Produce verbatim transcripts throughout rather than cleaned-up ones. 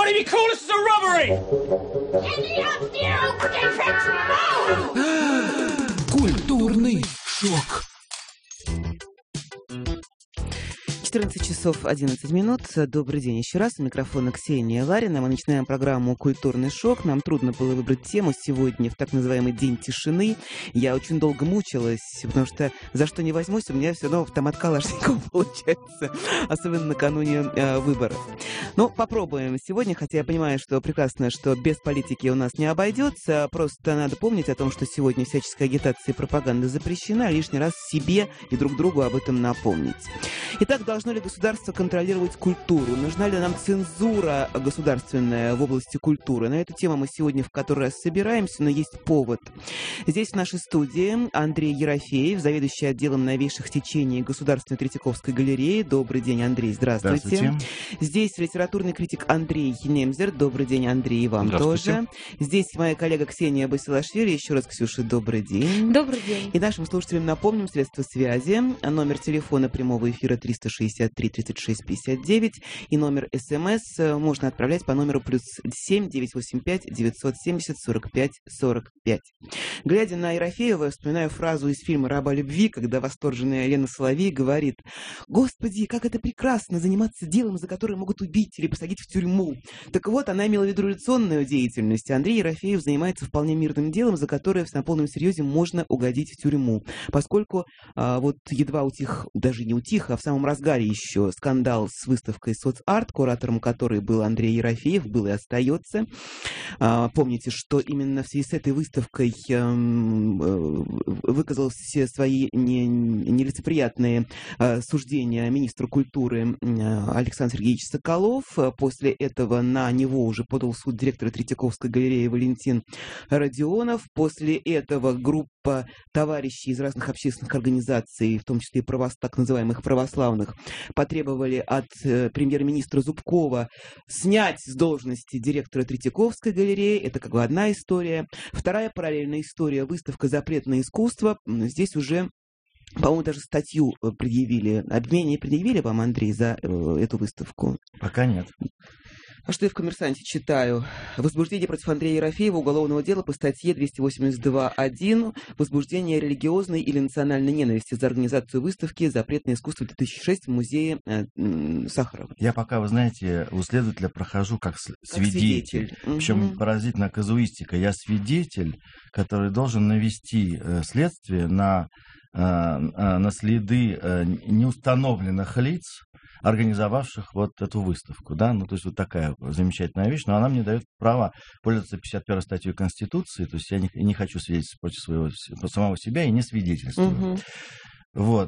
really be call this as a robbery? Культурный шок. четырнадцать часов одиннадцать минут. Добрый день еще раз. У микрофона Ксения Ларина. Мы начинаем программу «Культурный шок». Нам трудно было выбрать тему сегодня в так называемый день тишины. Я очень долго мучилась, потому что за что не возьмусь, у меня все равно автомат Калашникова получается, особенно накануне э, выборов. Но попробуем сегодня, хотя я понимаю, что прекрасно, что без политики у нас не обойдется. Просто надо помнить о том, что сегодня всяческая агитация и пропаганда запрещена. Лишний раз себе и друг другу об этом напомнить. Итак, должно ли государство контролировать культуру? Нужна ли нам цензура государственная в области культуры? На эту тему мы сегодня в который раз собираемся, но есть повод. Здесь в нашей студии Андрей Ерофеев, заведующий отделом новейших течений Государственной Третьяковской галереи. Добрый день, Андрей, здравствуйте. Здравствуйте. Здесь литературный критик Андрей Немзер. Добрый день, Андрей, и вам тоже. Здесь моя коллега Ксения Басилашвили. Еще раз, Ксюша, добрый день. Добрый день. И нашим слушателям напомним средства связи. Номер телефона прямого эфира триста шестьдесят три тридцать шесть пятьдесят девять и номер СМС можно отправлять по номеру плюс семь девятьсот восемьдесят пять девятьсот семьдесят сорок пять сорок пять. Глядя на Ерофеева, я вспоминаю фразу из фильма «Раба любви», когда восторженная Лена Соловей говорит: «Господи, как это прекрасно заниматься делом, за которое могут убить или посадить в тюрьму». Так вот, она имела в виду революционную деятельность. Андрей Ерофеев занимается вполне мирным делом, за которое на полном серьезе можно угодить в тюрьму. Поскольку а, вот едва утих, даже не утих, а в самом разгаре еще скандал с выставкой «Соцарт», куратором которой был Андрей Ерофеев, был и остается. А, помните, что именно в связи с этой выставкой а, выказал все свои не, нелицеприятные а, суждения министру культуры а, Александр Сергеевич Соколов. После этого на него уже подал в суд директора Третьяковской галереи Валентин Родионов. После этого группа товарищей из разных общественных организаций, в том числе и правос, так называемых православных, потребовали от э, премьер-министра Зубкова снять с должности директора Третьяковской галереи. Это как бы одна история. Вторая параллельная история — выставка «Запретное искусство». Здесь уже, по-моему, даже статью предъявили. Обвинение предъявили вам, Андрей, за э, эту выставку? Пока нет. А что я в «Коммерсанте» читаю? Возбуждение против Андрея Ерофеева уголовного дела по статье двести восемьдесят два один «Возбуждение религиозной или национальной ненависти за организацию выставки «Запретное искусство две тысячи шесть» в музее э, Сахарова». Я пока, вы знаете, у следователя прохожу как, как свидетель. свидетель. Причем угу. Поразительная казуистика. Я свидетель, который должен навести э, следствие на, э, на следы э, неустановленных лиц, организовавших вот эту выставку, да, ну, то есть вот такая замечательная вещь, но она мне дает право пользоваться пятьдесят первой статьей Конституции, то есть я не, не хочу свидетельствовать против своего, самого себя и не свидетельствую. Угу. Вот,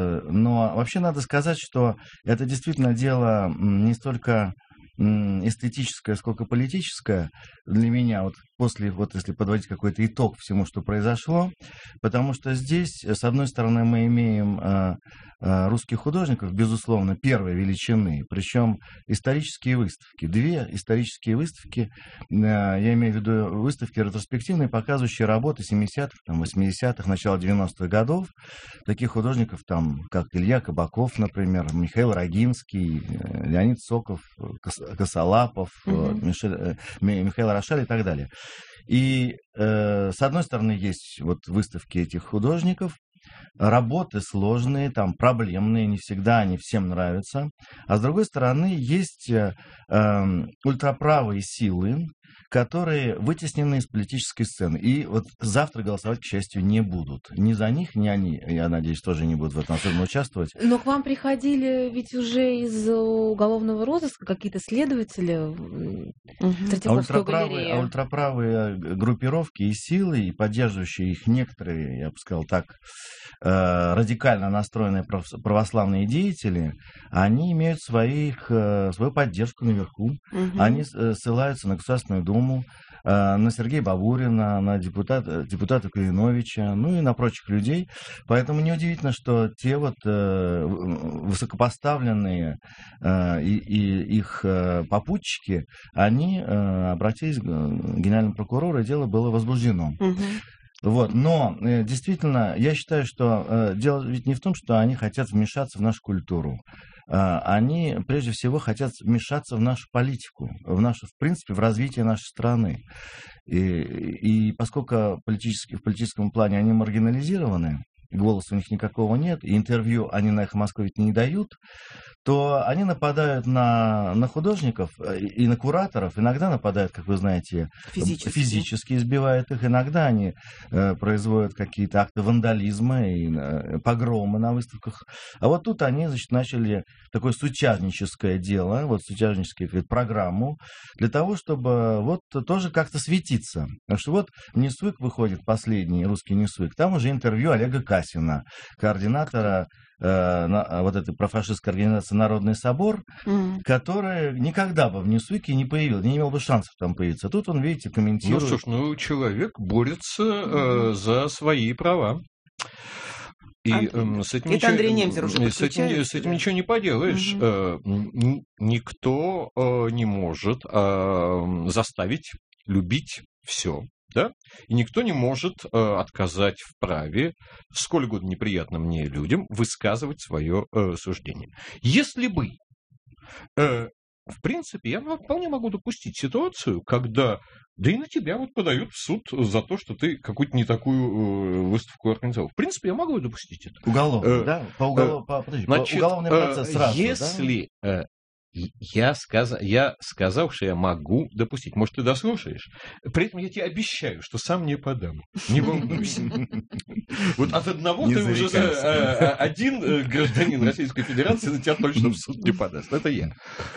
но вообще надо сказать, что это действительно дело не столько эстетическое, сколько политическое для меня, вот после, вот если подводить какой-то итог всему, что произошло, потому что здесь, с одной стороны, мы имеем э, э, русских художников, безусловно, первой величины, причем исторические выставки, две исторические выставки, э, я имею в виду выставки ретроспективные, показывающие работы семидесятых, там, восьмидесятых, начала девяностых годов, таких художников, там, как Илья Кабаков, например, Михаил Рогинский, Леонид Соков, Косолапов, mm-hmm. Мишель, Михаил Рошаль и так далее. И э, с одной стороны есть вот выставки этих художников, работы сложные, там проблемные, не всегда они всем нравятся. А с другой стороны есть э, ультраправые силы, которые вытеснены из политической сцены. И вот завтра голосовать, к счастью, не будут. Ни за них, ни они, я надеюсь, тоже не будут в этом особенно участвовать. Но к вам приходили ведь уже из уголовного розыска какие-то следователи в Третьяковскую галерею. А ультраправые группировки и силы, и поддерживающие их некоторые, я бы сказал так, радикально настроенные православные деятели, они имеют своих, свою поддержку наверху. Угу. Они ссылаются на Государственную Думу, на Сергея Бабурина, на депутата, депутата Калиновича, ну и на прочих людей. Поэтому неудивительно, что те вот высокопоставленные и, и их попутчики, они обратились к генеральному прокурору, и дело было возбуждено. Угу. Вот. Но э, действительно, я считаю, что э, дело ведь не в том, что они хотят вмешаться в нашу культуру. они прежде всего хотят вмешаться в нашу политику, в нашу, в принципе, в развитие нашей страны. И, и поскольку политически, в политическом плане они маргинализированы, голоса у них никакого нет, и интервью они на «Эхо Москвы» ведь не дают, то они нападают на, на художников и на кураторов, иногда нападают, как вы знаете, физически, физически избивают их, иногда они э, производят какие-то акты вандализма и э, погромы на выставках. А вот тут они, значит, начали такое сутяжническое дело, вот сутяжническую программу, для того, чтобы вот тоже как-то светиться. Потому что вот в Ньюсвик выходит последний русский Ньюсвик, там уже интервью Олега Касина, координатора э, на, вот этой профашистской организации «Народный собор», mm. который никогда бы в Ньюсвике не появился, не имел бы шансов там появиться. Тут он, видите, комментирует. Ну что ж, ну человек борется э, за свои права. И э, с этим, ничего, с, этим, с этим ничего не поделаешь. Угу. Э, никто э, не может э, заставить любить все. Да? И никто не может э, отказать в праве, сколь угодно неприятно мне людям, высказывать свое э, суждение. Если бы, э, в принципе, я вполне могу допустить ситуацию, когда, да и на тебя вот подают в суд за то, что ты какую-то не такую э, выставку организовал. В принципе, я могу допустить это. Уголовный, э, да? По, уголов... э, по, подожди, значит, по уголовный процесс сразу, если... Да? Э, Я, сказ... я сказал, что я могу допустить. Может, ты дослушаешь? При этом я тебе обещаю, что сам не подам. Не волнуйся. Вот от одного ты уже один гражданин Российской Федерации на тебя точно в суд не подаст. Это я.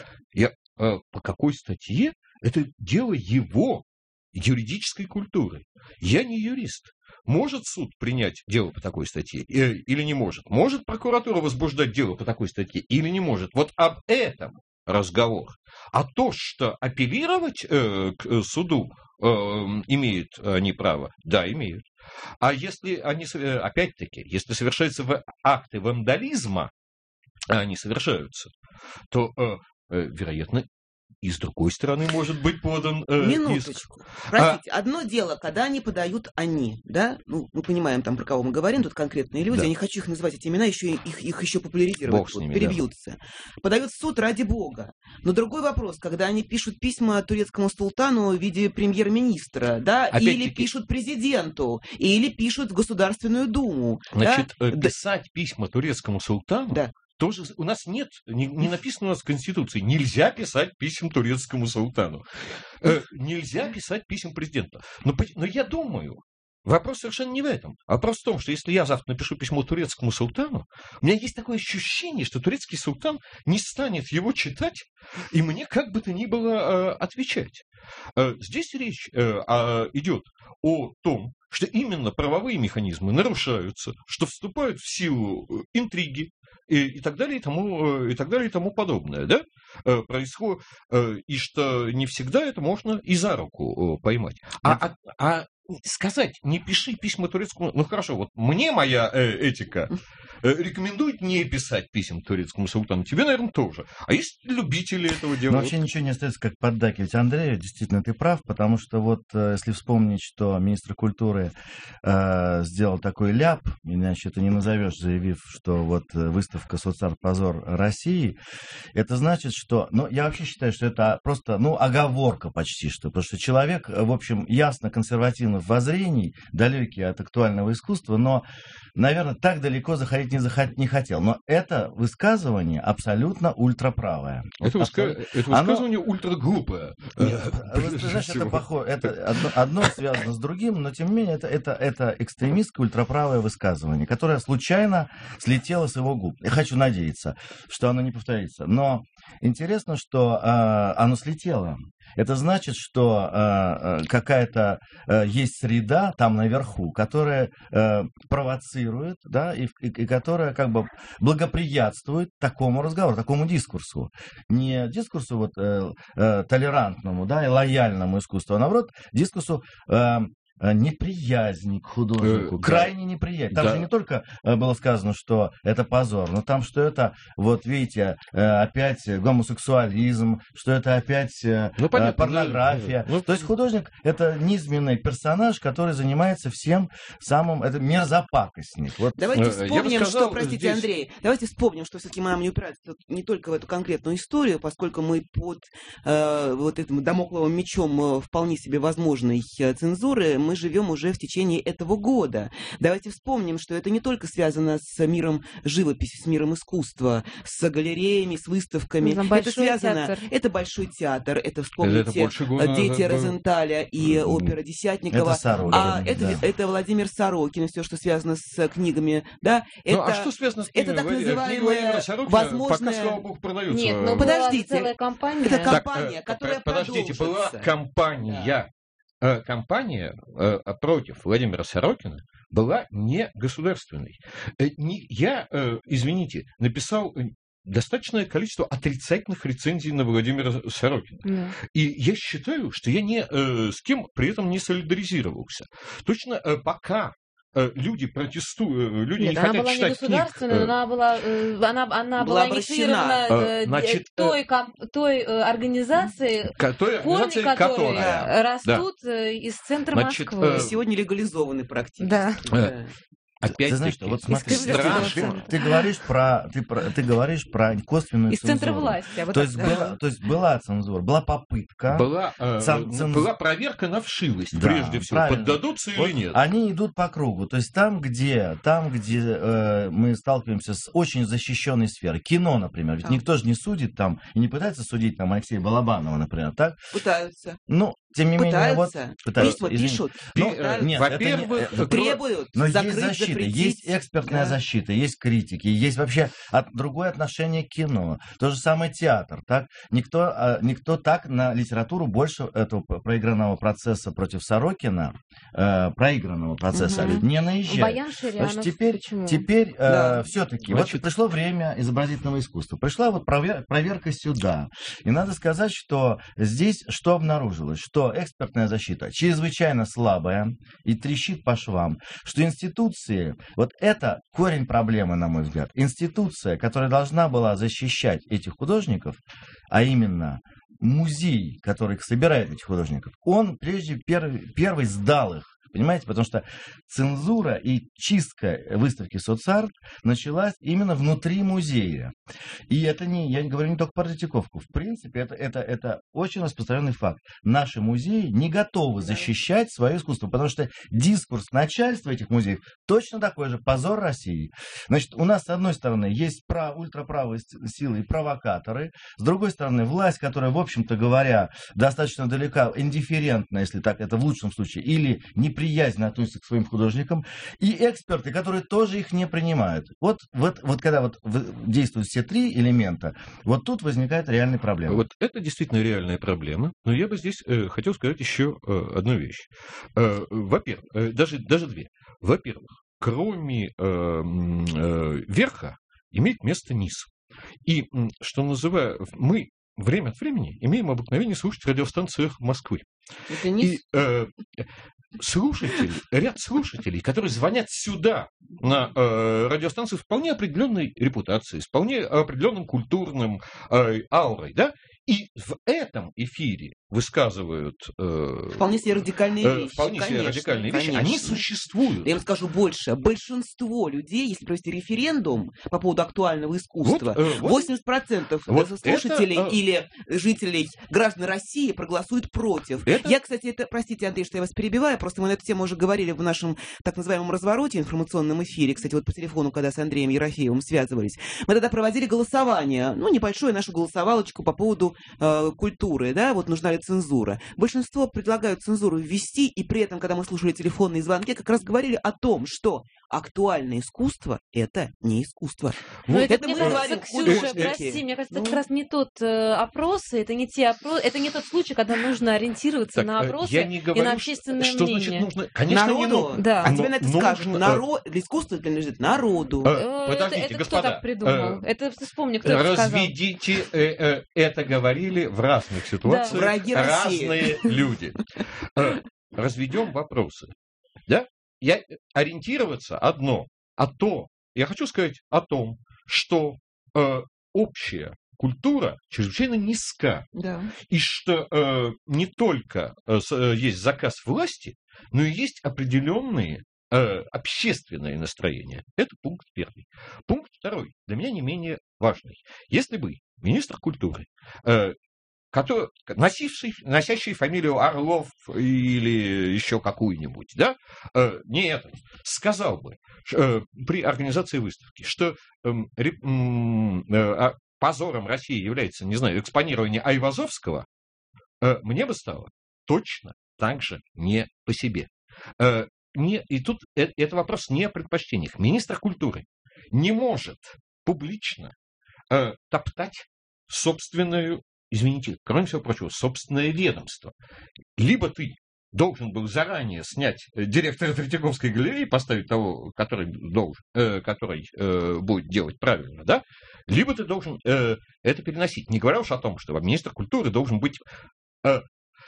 Я по какой статье? Это дело его юридической культуры. Я не юрист. Может суд принять дело по такой статье или не может? Может прокуратура возбуждать дело по такой статье или не может? Вот об этом разговор. А то, что апеллировать э, к суду э, имеют они право, да, имеют. А если они, опять-таки, если совершаются акты вандализма, а они совершаются, то, э, э, вероятно, и с другой стороны может быть подан э, Минуточку. Иск. Простите, а... одно дело, когда они подают они, да? Ну, мы понимаем, там, про кого мы говорим, тут конкретные люди, да. Я не хочу их называть, эти имена, еще их, их еще популяризировать, Бог с ними, перебьются. Да. Подают в суд ради бога. Но другой вопрос, когда они пишут письма турецкому султану в виде премьер-министра, да, или пишут президенту, или пишут в Государственную Думу. Значит, да? писать да. письма турецкому султану, да. Тоже у нас нет, не, не написано у нас в Конституции, нельзя писать писем турецкому султану. Э, нельзя писать писем президенту. Но, но я думаю, вопрос совершенно не в этом. Вопрос в том, что если я завтра напишу письмо турецкому султану, у меня есть такое ощущение, что турецкий султан не станет его читать, и мне как бы то ни было э, отвечать. Э, здесь речь э, э, идет о том, что именно правовые механизмы нарушаются, что вступают в силу интриги, И, и так далее, и тому, и так далее, и тому подобное, да, происходит, и что не всегда это можно и за руку поймать. А, а, а сказать, не пиши письма турецкому, ну хорошо, вот мне моя э, этика э, рекомендует не писать писем турецкому султану, тебе, наверное, тоже. А есть любители этого дела? Ну, вообще ничего не остается, как поддакивать Андрею, действительно, ты прав, потому что вот, если вспомнить, что министр культуры э, сделал такой ляп, иначе это не назовешь, заявив, что вот выставка «Соцарт-позор России», это значит, что, ну, я вообще считаю, что это просто, ну, оговорка почти что, потому что человек, в общем, ясно консервативно воззрений, далекий от актуального искусства, но, наверное, так далеко заходить не, захот... не хотел. Но это высказывание абсолютно ультраправое. Это, вот выска... абсолютно... это высказывание Оно... ультраглупое. Знаешь, это похоже, это одно, одно связано с другим, но, тем не менее, это, это, это экстремистское ультраправое высказывание, которое случайно слетело с его губ. Я хочу надеяться, что оно не повторится. Но интересно, что э, оно слетело. Это значит, что э, какая-то э, есть среда там наверху, которая э, провоцирует, да, и, и, и которая как бы благоприятствует такому разговору, такому дискурсу. Не дискурсу вот, э, э, толерантному, да, и лояльному искусству, а наоборот, дискурсу э, неприязнь к художнику, э, крайне да. неприязнь. Там да. же не только было сказано, что это позор, но там, что это, вот видите, опять гомосексуализм, что это опять ну, понятно, порнография. Ну, То есть художник – это низменный персонаж, который занимается всем самым, это мерзопакостник. Вот. Давайте вспомним, сказал, что, простите, здесь... Андрей, давайте вспомним, что все-таки мы нам не упираться не только в эту конкретную историю, поскольку мы под э, вот этим дамокловым мечом вполне себе возможной цензуры, мы живем уже в течение этого года. Давайте вспомним, что это не только связано с миром живописи, с миром искусства, с галереями, с выставками. Это, это связано. Театр. Это большой театр. Это, вспомните, это «Дети Розенталя» и опера Десятникова. Это Сорокин. А это, да. это Владимир Сорокин, все, что связано с книгами. Да? Это, ну, а что связано с книгами? Это так называемая возможная... Пока, слава богу, продаются. Нет, но подождите. Целая компания. Это компания, так, которая подождите, продолжится. Была компания. Да. Компания против Владимира Сорокина была не государственной. Не, я, извините, написал достаточное количество отрицательных рецензий на Владимира Сорокина. Yeah. И я считаю, что я не, с кем при этом не солидаризировался. Точно пока люди протестуют, люди Нет, не она хотят была читать не государственная, книг. она была, она, она была, была инициирована Значит, той, той организацией, той корни которая, которой растут да. из центра Значит, Москвы. И сегодня легализованы практически. Да. Да. Опять-таки, знаешь, вот смотри, ты, ты говоришь про ты, про, ты говоришь про косвенную из цензуру. Центра власти. Вот то, есть была, то есть была цензура, была попытка. Была, э, цен... была проверка на вшивость, да, прежде всего, правильно. Поддадутся вот или нет. Они идут по кругу. То есть там, где, там, где э, мы сталкиваемся с очень защищенной сферой. Кино, например. Ведь а. никто же не судит там и не пытается судить там Алексея Балабанова, например. Так? Пытаются. Ну, тем не менее, вот пытаются. Письма пишут. Ну, нет, во-первых, не, требуют. Но закрыть, есть защита, запретить. есть экспертная да. защита, есть критики, есть вообще от, другое отношение к кино. То же самое театр. Так? Никто, никто так на литературу больше этого проигранного процесса против Сорокина, э, проигранного процесса угу. не наезжает. Баян Ширянов, Значит, теперь, теперь да. э, все-таки вот пришло время изобразительного искусства. Пришла вот провер, проверка сюда. И надо сказать, что здесь что обнаружилось? Что экспертная защита чрезвычайно слабая и трещит по швам, что институции, вот это корень проблемы, на мой взгляд, институция, которая должна была защищать этих художников, а именно музей, который собирает этих художников, он прежде первый, первый сдал их. Понимаете, потому что цензура и чистка выставки соцарт началась именно внутри музея. И это не, я не говорю не только про Третьяковку. В принципе, это, это, это очень распространенный факт. Наши музеи не готовы защищать свое искусство, потому что дискурс начальства этих музеев точно такой же. Позор России. Значит, у нас, с одной стороны, есть прав, ультраправые силы и провокаторы. С другой стороны, власть, которая, в общем-то говоря, достаточно далека, индифферентна, если так, это в лучшем случае, или не приязненно относятся к своим художникам, и эксперты, которые тоже их не принимают. Вот, вот, вот когда вот действуют все три элемента, вот тут возникает реальная проблема. Вот это действительно реальная проблема, но я бы здесь э, хотел сказать еще э, одну вещь. Э, во-первых, э, даже, даже две. Во-первых, кроме э, э, верха имеет место низ. И, что называю, мы время от времени имеем обыкновение слушать радиостанции Москвы. Это низ? И, э, слушатели, ряд слушателей, которые звонят сюда, на э, радиостанцию с вполне определенной репутацией, с вполне определенным культурным э, аурой, да, и в этом эфире высказывают э, вполне себе радикальные э, вещи. Вполне себе конечно, радикальные вещи. конечно. Они существуют. Я вам скажу больше. Большинство людей, если провести референдум по поводу актуального искусства, вот, э, вот, восемьдесят процентов вот слушателей это, или жителей, граждан России проголосуют против. Это... Я, кстати, это, простите, Андрей, что я вас перебиваю, просто мы на эту тему уже говорили в нашем так называемом развороте, информационном эфире, кстати, вот по телефону, когда с Андреем Ерофеевым связывались. Мы тогда проводили голосование, ну, небольшое нашу голосовалочку по поводу э, культуры, да, вот нужна ли цензура. Большинство предлагают цензуру ввести, и при этом, когда мы слушали телефонные звонки, как раз говорили о том, что актуальное искусство – это не искусство. Ну, это, это мы говорим, Ксюша, прости, мне кажется, ну, это как раз не тот э, опрос, это не те опросы, это не тот случай, когда нужно ориентироваться так, на опросы я не говорю, и на общественное что мнение. Значит, нужно? Конечно, народу, не нужно. Да. А тебе на это нужно, скажут, народ, для искусства принадлежит народу. Э, подождите, это, это господа. кто так придумал? Э, это вспомни, кто это сказал. Разведите, э, э, это говорили в разных ситуациях да. разные люди. разведем вопросы. Да? Я, ориентироваться одно, а то, я хочу сказать о том, что э, общая культура чрезвычайно низка. Да. И что э, не только э, есть заказ власти, но и есть определенные э, общественные настроения. Это пункт первый. Пункт второй, для меня не менее важный. Если бы министр культуры, э, который, носивший, носящий фамилию Орлов или еще какую-нибудь, да, э, не этот, сказал бы э, при организации выставки, что э, э, позором России является, не знаю, экспонирование Айвазовского, э, мне бы стало точно так же не по себе. Э, не, и тут э, это вопрос не о предпочтениях. Министр культуры не может публично э, топтать собственную, извините, кроме всего прочего, собственное ведомство. Либо ты должен был заранее снять директора Третьяковской галереи, поставить того, который, должен, э, который э, будет делать правильно, да? Либо ты должен э, это переносить. Не говоря уж о том, что министр культуры должен быть э,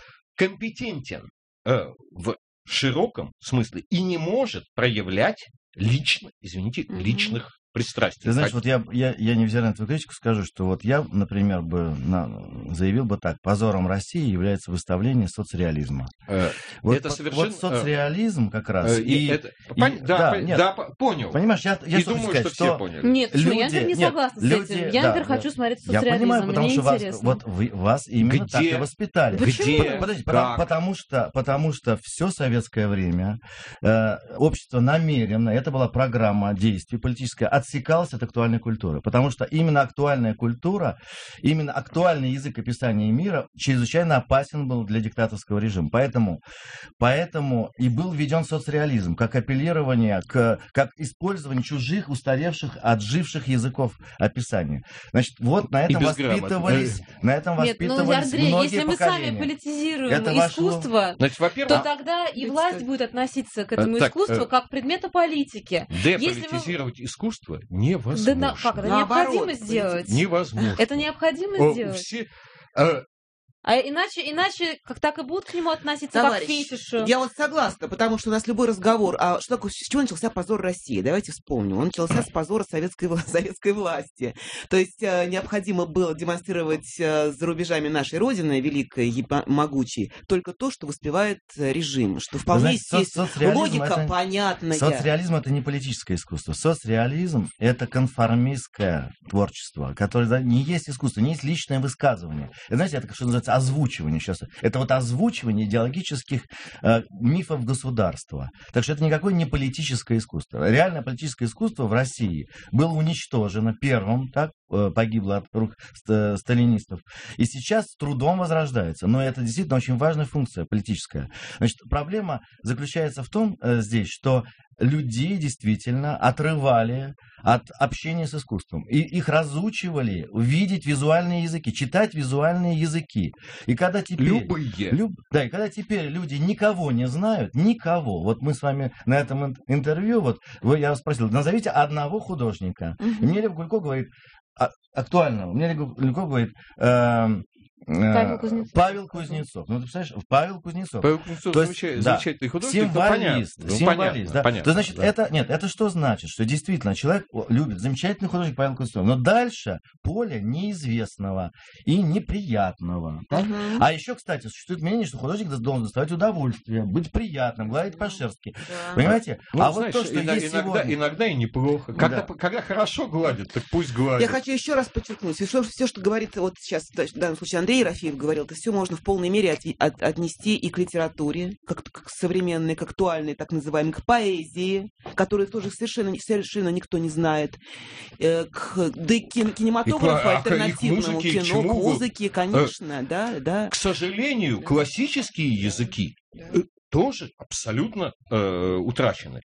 компетентен э, в широком смысле и не может проявлять лично, извините, mm-hmm. личных пристрастий. Ты знаешь, вот я, я, я невзирая на твою критику скажу, что вот я, например, бы на, заявил бы так: позором России является выставление соцреализма. Э, вот, это вот, совершенно... Вот соцреализм как раз. Э, и, это... и, Пон... да, да, нет, да, понял. Понимаешь, я, я и думаю, сказать, что, что все поняли. Нет, люди, я, например, не нет, согласна люди, с этим. Я, да, например, да, хочу смотреть соцреализм. Я понимаю, потому Мне что вас, интересно. вот вы, вас именно Где? так и воспитали. Где? Подождите, потому, потому, что, потому что все советское время э, общество намеренно, это была программа действий политическая, отсекалось от актуальной культуры. Потому что именно актуальная культура, именно актуальный язык описания мира чрезвычайно опасен был для диктаторского режима. Поэтому, поэтому и был введен соцреализм, как апеллирование, к, как использование чужих, устаревших, отживших языков описания. Значит, вот на этом воспитывались, на этом воспитывались Нет, ну, Андрей, многие если мы поколения. сами политизируем это искусство, вошло... Значит, то тогда и власть будет относиться к этому так, искусству э... как к предмету политики. Деполитизировать вы... искусство невозможно. Да, на, как это необходимо сделать? Невозможно. Это необходимо О, сделать. Все, э... А иначе, иначе как так и будут к нему относиться, Товарищ, как к фетишу. Я вот согласна, потому что у нас любой разговор, а что такое, с чего начался позор России? Давайте вспомним. Он начался с позора советской, советской власти. То есть э, необходимо было демонстрировать э, за рубежами нашей Родины, великой и могучей, только то, что воспевает режим, что вполне естественно. Логика это, понятная. Соцреализм — это не политическое искусство. Соцреализм — это конформистское творчество, которое да, не есть искусство, не есть личное высказывание. Это, знаете, это что называется озвучивание сейчас. Это вот озвучивание идеологических э, мифов государства. Так что это никакое не политическое искусство. Реальное политическое искусство в России было уничтожено первым, так, э, погибло от рук ст- сталинистов. И сейчас с трудом возрождается. Но это действительно очень важная функция политическая. Значит, проблема заключается в том э, здесь, что людей действительно отрывали от общения с искусством. И их разучивали видеть визуальные языки, читать визуальные языки. И когда теперь... Любые. Люб, да, и когда теперь люди никого не знают, никого. Вот мы с вами на этом интервью, вот вы, я вас спросил, назовите одного художника. Uh-huh. И мне Лев Гулько говорит, а, актуального, мне Лев Гулько говорит... Э, Павел Кузнецов. Павел Кузнецов. Ну, ты представляешь, Павел Кузнецов. Павел Кузнецов То замечательный, есть, да, замечательный художник. Символист. Ну, понятно, символист, ну, да. понятно, То значит, да. это, нет, это что значит? Что действительно человек любит. Замечательный художник Павел Кузнецов. Но дальше поле неизвестного и неприятного. Uh-huh. А еще, кстати, существует мнение, что художник должен доставать удовольствие, быть приятным, гладить по-шерстке. Да. Понимаете? Ну, а знаешь, вот то, что иногда, есть иногда, сегодня... иногда и неплохо. Когда, да. когда хорошо гладят, так пусть гладят. Я хочу еще раз подчеркнуть. Все, все, что говорит вот сейчас, в данном случае Андрей Ерофеев говорил, это все можно в полной мере от, от, отнести и к литературе, как, как современной, к актуальной, так называемой, к поэзии, которую тоже совершенно, совершенно никто не знает, э, к, да и к кинематографу, и, альтернативному музыке, кино, к музыке, конечно, э, да, да. К сожалению, да. Классические языки да. тоже абсолютно э, утрачены.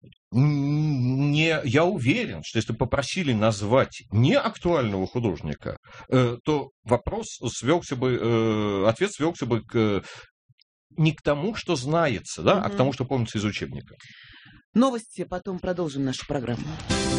Не, я уверен, что если попросили назвать не актуального художника, э, то вопрос свелся бы, э, ответ свелся бы к, не к тому, что знается, да, угу. а к тому, что помнится из учебника. Новости, потом продолжим нашу программу.